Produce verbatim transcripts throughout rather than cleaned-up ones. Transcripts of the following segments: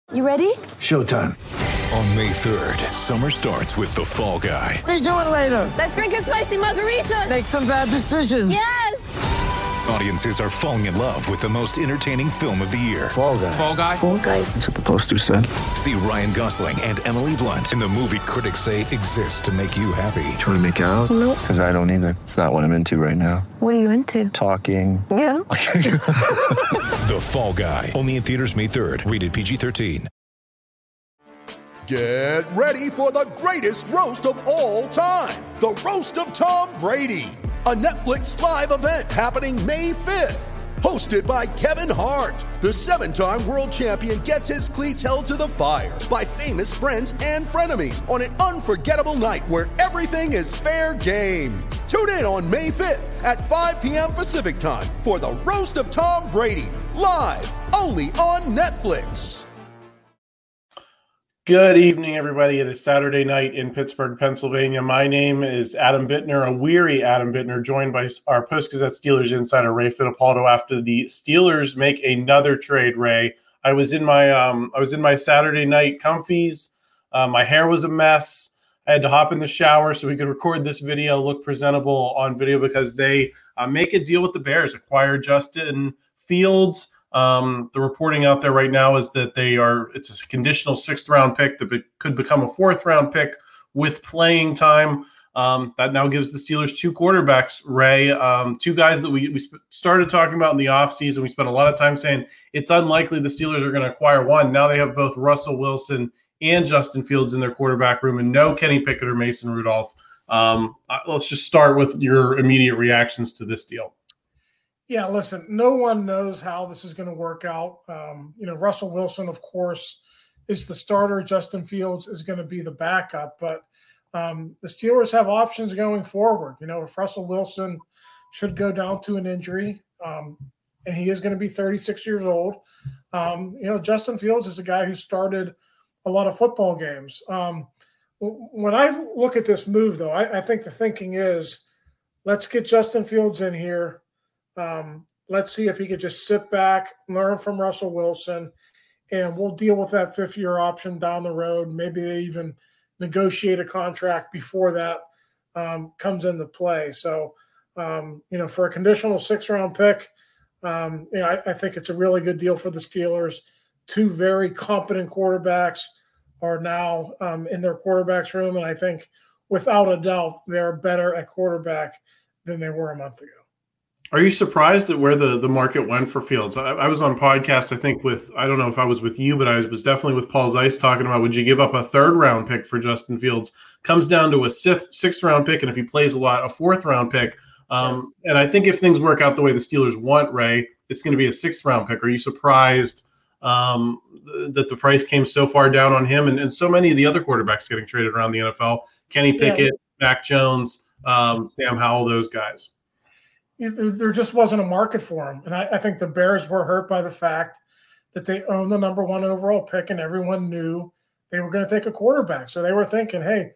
You ready? Showtime. On May third, summer starts with The Fall Guy. Let's do it later. Let's drink a spicy margarita. Make some bad decisions. Yes! Audiences are falling in love with the most entertaining film of the year. Fall Guy. Fall Guy? Fall Guy. That's what the poster said. See Ryan Gosling and Emily Blunt in the movie critics say exists to make you happy. Trying to make it out? Nope. Because I don't either. It's not what I'm into right now. What are you into? Talking. Yeah. The Fall Guy. Only in theaters May third. Rated P G thirteen. Get ready for the greatest roast of all time. The Roast of Tom Brady. A Netflix live event happening May fifth. Hosted by Kevin Hart. The seven-time world champion gets his cleats held to the fire by famous friends and frenemies on an unforgettable night where everything is fair game. Tune in on May fifth at five p.m. Pacific time for the Roast of Tom Brady. Live only on Netflix. Good evening, everybody. It is Saturday night in Pittsburgh, Pennsylvania. My name is Adam Bittner, a weary Adam Bittner, joined by our Post-Gazette Steelers insider, Ray Fittipaldo, after the Steelers make another trade, Ray. I was in my um, I was in my Saturday night comfies. Uh, my hair was a mess. I had to hop in the shower so we could record this video, look presentable on video, because they uh, make a deal with the Bears, acquire Justin Fields. Um, the reporting out there right now is that they are, it's a conditional sixth round pick that be, could become a fourth round pick with playing time. Um, that now gives the Steelers two quarterbacks, Ray, um, two guys that we, we sp- started talking about in the offseason. We spent a lot of time saying it's unlikely the Steelers are going to acquire one. Now they have both Russell Wilson and Justin Fields in their quarterback room, and no Kenny Pickett or Mason Rudolph. Um, let's just start with your immediate reactions to this deal. Yeah, listen, no one knows how this is going to work out. Um, you know, Russell Wilson, of course, is the starter. Justin Fields is going to be the backup. But um, the Steelers have options going forward. You know, if Russell Wilson should go down to an injury, um, and he is going to be thirty-six years old, um, you know, Justin Fields is a guy who started a lot of football games. Um, when I look at this move, though, I, I think the thinking is, let's get Justin Fields in here. Um, let's see if he could just sit back, learn from Russell Wilson, and we'll deal with that fifth-year option down the road. Maybe they even negotiate a contract before that um, comes into play. So, um, you know, for a conditional six-round pick, um, you know, I, I think it's a really good deal for the Steelers. Two very competent quarterbacks are now um, in their quarterback's room, and I think without a doubt they're better at quarterback than they were a month ago. Are you surprised at where the, the market went for Fields? I, I was on podcast, I think, with, I don't know if I was with you, but I was definitely with Paul Zeiss talking about, would you give up a third round pick for Justin Fields? Comes down to a sixth, sixth round pick, and if he plays a lot, a fourth round pick. Um, yeah. And I think if things work out the way the Steelers want, Ray, it's going to be a sixth round pick. Are you surprised um, th- that the price came so far down on him and, and so many of the other quarterbacks getting traded around the N F L? Kenny Pickett, yeah. Mac Jones, um, Sam Howell, those guys. There just wasn't a market for him. And I, I think the Bears were hurt by the fact that they own the number one overall pick, and everyone knew they were going to take a quarterback. So they were thinking, hey,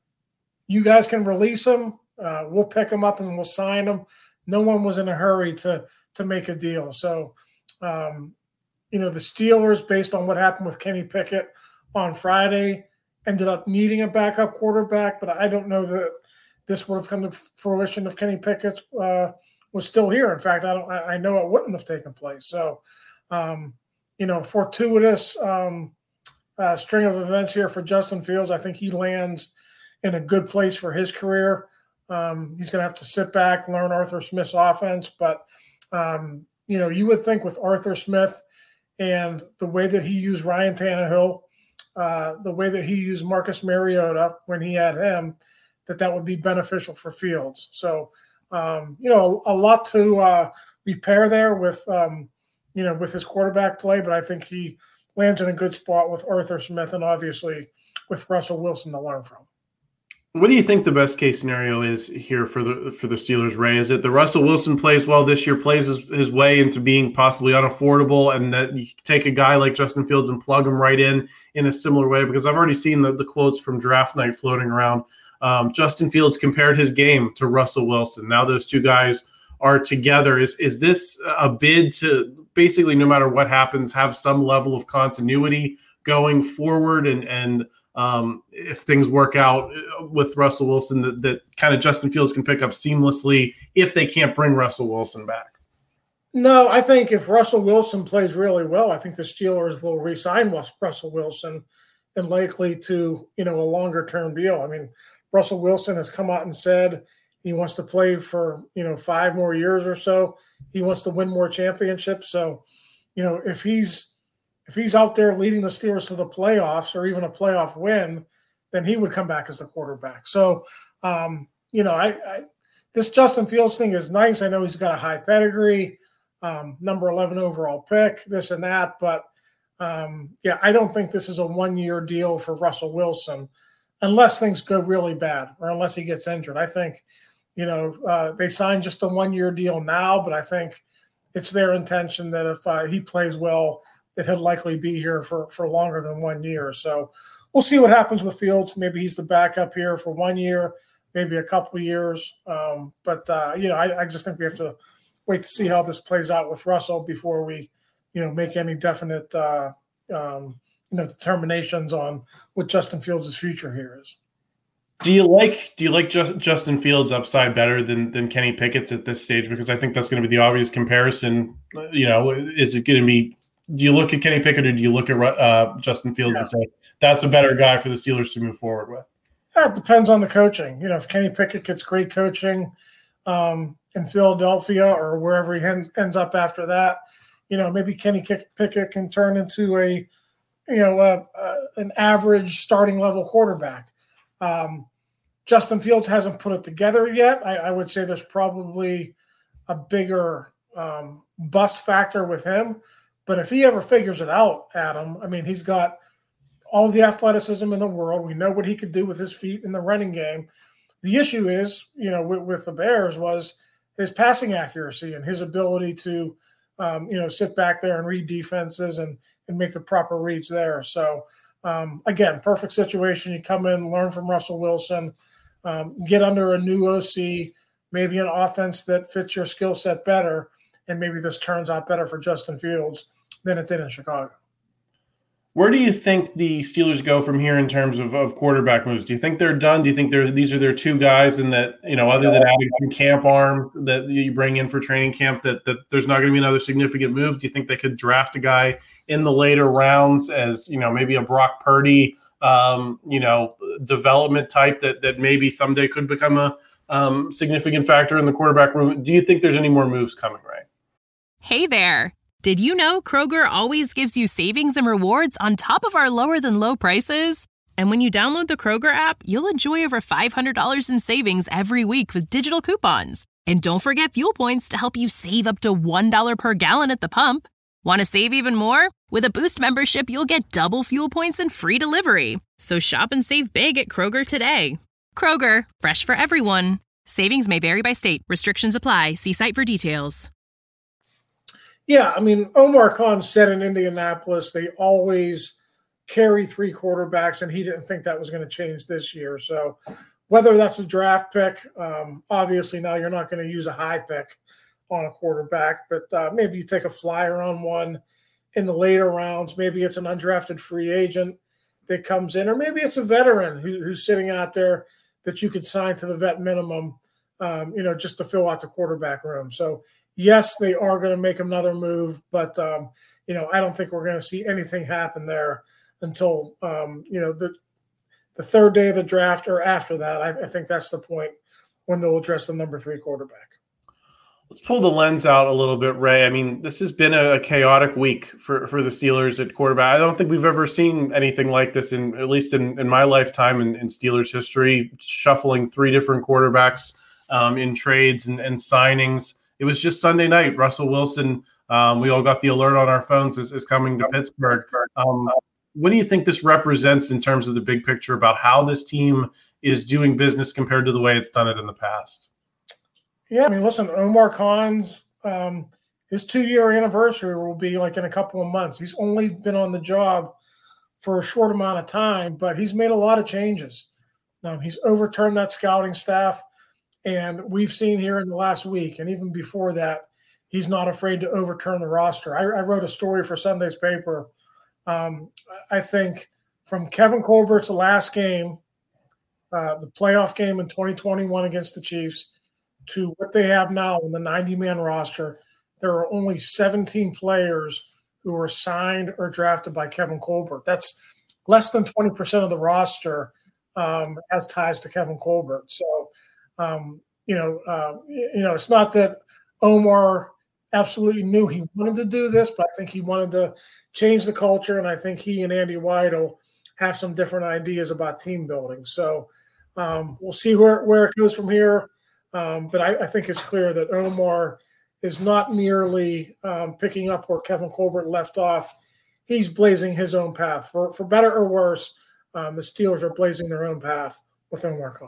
you guys can release him. Uh, we'll pick him up and we'll sign him. No one was in a hurry to, to make a deal. So, um, you know, the Steelers, based on what happened with Kenny Pickett on Friday, ended up needing a backup quarterback, but I don't know that this would have come to fruition if Kenny Pickett uh, was still here. In fact, I don't. I know it wouldn't have taken place. So, um, you know, fortuitous um, uh, string of events here for Justin Fields. I think he lands in a good place for his career. Um, he's going to have to sit back, learn Arthur Smith's offense. But, um, you know, you would think with Arthur Smith and the way that he used Ryan Tannehill, uh, the way that he used Marcus Mariota when he had him, that that would be beneficial for Fields. So, um, you know, a, a lot to uh, repair there with, um, you know, with his quarterback play, but I think he lands in a good spot with Arthur Smith and obviously with Russell Wilson to learn from. What do you think the best case scenario is here for the for the Steelers, Ray? Is it that Russell Wilson plays well this year, plays his, his way into being possibly unaffordable, and that you take a guy like Justin Fields and plug him right in in a similar way? Because I've already seen the, the quotes from draft night floating around. Um, Justin Fields compared his game to Russell Wilson. Now those two guys are together. Is is this a bid to basically, no matter what happens, have some level of continuity going forward? And and um, if things work out with Russell Wilson, that, that kind of Justin Fields can pick up seamlessly if they can't bring Russell Wilson back? No, I think if Russell Wilson plays really well, I think the Steelers will re-sign Russell Wilson and likely to, you know, a longer-term deal. I mean, Russell Wilson has come out and said he wants to play for, you know, five more years or so. He wants to win more championships. So, you know, if he's if he's out there leading the Steelers to the playoffs or even a playoff win, then he would come back as the quarterback. So, um, you know, I, I this Justin Fields thing is nice. I know he's got a high pedigree. Um, number eleven overall pick, this and that. But, um, yeah, I don't think this is a one-year deal for Russell Wilson unless things go really bad or unless he gets injured. I think, you know, uh, they signed just a one-year deal now, but I think it's their intention that if uh, he plays well, that he'll likely be here for, for longer than one year. So we'll see what happens with Fields. Maybe he's the backup here for one year, maybe a couple of years. Um, but, uh, you know, I, I just think we have to – wait to see how this plays out with Russell before we, you know, make any definite, uh, um, you know, determinations on what Justin Fields' future here is. Do you like do you like Just, Justin Fields' upside better than than Kenny Pickett's at this stage? Because I think that's going to be the obvious comparison. You know, is it going to be? Do you look at Kenny Pickett or do you look at uh, Justin Fields yeah. and say that's a better guy for the Steelers to move forward with? Yeah, it depends on the coaching. You know, if Kenny Pickett gets great coaching. Um, in Philadelphia or wherever he ends, ends up after that, you know, maybe Kenny Pickett can turn into a, you know, uh, uh, an average starting level quarterback. Um, Justin Fields hasn't put it together yet. I, I would say there's probably a bigger um, bust factor with him. But if he ever figures it out, Adam, I mean, he's got all the athleticism in the world. We know what he could do with his feet in the running game. The issue is, you know, with, with the Bears was his passing accuracy and his ability to, um, you know, sit back there and read defenses and, and make the proper reads there. So, um, again, perfect situation. You come in, learn from Russell Wilson, um, get under a new O C, maybe an offense that fits your skill set better, and maybe this turns out better for Justin Fields than it did in Chicago. Where do you think the Steelers go from here in terms of, of quarterback moves? Do you think they're done? Do you think they're these are their two guys, and that, you know, other than adding some camp arm that you bring in for training camp, that that there's not going to be another significant move? Do you think they could draft a guy in the later rounds as, you know, maybe a Brock Purdy, um, you know, development type that that maybe someday could become a um, significant factor in the quarterback room? Do you think there's any more moves coming, Ray? Hey there. Did you know Kroger always gives you savings and rewards on top of our lower than low prices? And when you download the Kroger app, you'll enjoy over five hundred dollars in savings every week with digital coupons. And don't forget fuel points to help you save up to one dollar per gallon at the pump. Want to save even more? With a Boost membership, you'll get double fuel points and free delivery. So shop and save big at Kroger today. Kroger, fresh for everyone. Savings may vary by state. Restrictions apply. See site for details. Yeah, I mean, Omar Khan said in Indianapolis they always carry three quarterbacks, and he didn't think that was going to change this year. So whether that's a draft pick, um, obviously now you're not going to use a high pick on a quarterback, but uh, maybe you take a flyer on one in the later rounds. Maybe it's an undrafted free agent that comes in, or maybe it's a veteran who, who's sitting out there that you could sign to the vet minimum, um, you know, just to fill out the quarterback room. So yes, they are going to make another move, but, um, you know, I don't think we're going to see anything happen there until, um, you know, the the third day of the draft or after that. I, I think that's the point when they'll address the number three quarterback. Let's pull the lens out a little bit, Ray. I mean, this has been a, a chaotic week for, for the Steelers at quarterback. I don't think we've ever seen anything like this, in at least in, in my lifetime in, in Steelers history, shuffling three different quarterbacks um, in trades and, and signings. It was just Sunday night. Russell Wilson, um, we all got the alert on our phones, is, is coming to Pittsburgh. Um, what do you think this represents in terms of the big picture about how this team is doing business compared to the way it's done it in the past? Yeah, I mean, listen, Omar Khan's um, his two-year anniversary will be like in a couple of months. He's only been on the job for a short amount of time, but he's made a lot of changes. Um, he's overturned that scouting staff. And we've seen here in the last week, and even before that, he's not afraid to overturn the roster. I, I wrote a story for Sunday's paper. Um, I think from Kevin Colbert's last game, uh, the playoff game in twenty twenty-one against the Chiefs, to what they have now in the ninety-man roster, there are only seventeen players who were signed or drafted by Kevin Colbert. That's less than twenty percent of the roster um, has ties to Kevin Colbert. So, um, you know, uh, you know, it's not that Omar absolutely knew he wanted to do this, but I think he wanted to change the culture, and I think he and Andy Weidel have some different ideas about team building. So um, we'll see where, where it goes from here. Um, but I, I think it's clear that Omar is not merely um, picking up where Kevin Colbert left off. He's blazing his own path. For, for better or worse, um, the Steelers are blazing their own path with Omar Khan.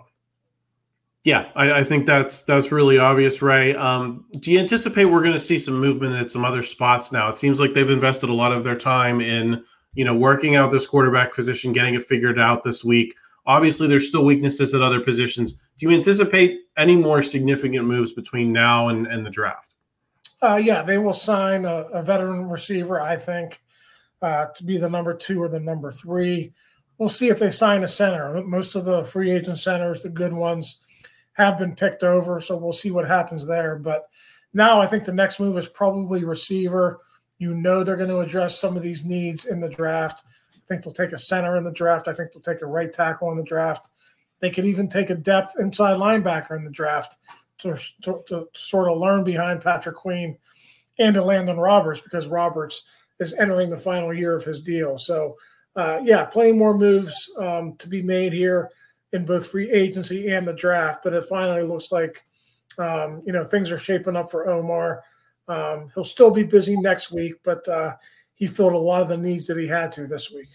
Yeah, I, I think that's that's really obvious, Ray. Um, do you anticipate we're going to see some movement at some other spots now? It seems like they've invested a lot of their time in, you know, working out this quarterback position, getting it figured out this week. Obviously, there's still weaknesses at other positions. Do you anticipate any more significant moves between now and, and the draft? Uh, yeah, they will sign a, a veteran receiver, I think, uh, to be the number two or the number three. We'll see if they sign a center. Most of the free agent centers, the good ones, have been picked over, so we'll see what happens there. But now I think the next move is probably receiver. You know they're going to address some of these needs in the draft. I think they'll take a center in the draft. I think they'll take a right tackle in the draft. They could even take a depth inside linebacker in the draft to, to, to sort of learn behind Patrick Queen and to Landon Roberts, because Roberts is entering the final year of his deal. So, uh, yeah, plenty more moves um, to be made here in both free agency and the draft, but it finally looks like, um, you know, things are shaping up for Omar. Um, he'll still be busy next week, but uh, he filled a lot of the needs that he had to this week.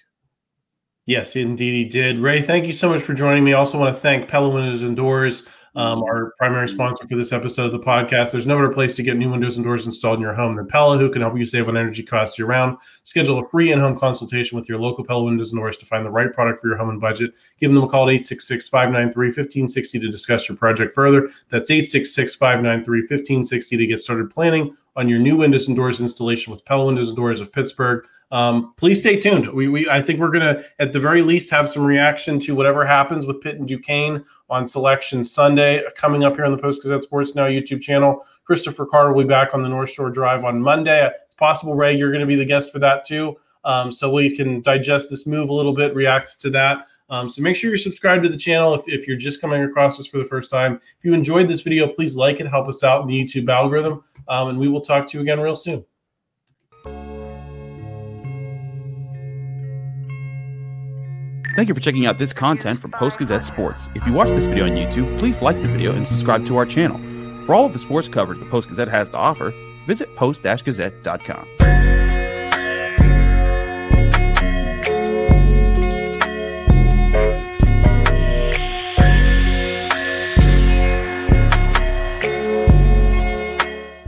Yes, indeed he did. Ray, thank you so much for joining me. I also want to thank Pella Windows and Doors, um, our primary sponsor for this episode of the podcast. There's no better place to get new windows and doors installed in your home than Pella, who can help you save on energy costs year-round. Schedule a free in-home consultation with your local Pella Windows and Doors to find the right product for your home and budget. Give them a call at eight six six, five nine three, one five six zero to discuss your project further. That's eight six six, five nine three, one five six zero to get started planning on your new windows and doors installation with Pella Windows and Doors of Pittsburgh. Um, please stay tuned. We, we, I think we're going to, at the very least, have some reaction to whatever happens with Pitt and Duquesne on Selection Sunday coming up here on the Post-Gazette Sports Now YouTube channel. Christopher Carter will be back on the North Shore Drive on Monday. It's possible, Ray, you're going to be the guest for that too. Um, so we can digest this move a little bit, react to that. Um, so make sure you're subscribed to the channel if, if you're just coming across this for the first time. If you enjoyed this video, please like it, help us out in the YouTube algorithm, um, and we will talk to you again real soon. Thank you for checking out this content from Post-Gazette Sports. If you watch this video on YouTube, please like the video and subscribe to our channel. For all of the sports coverage the Post-Gazette has to offer, visit post dash gazette dot com.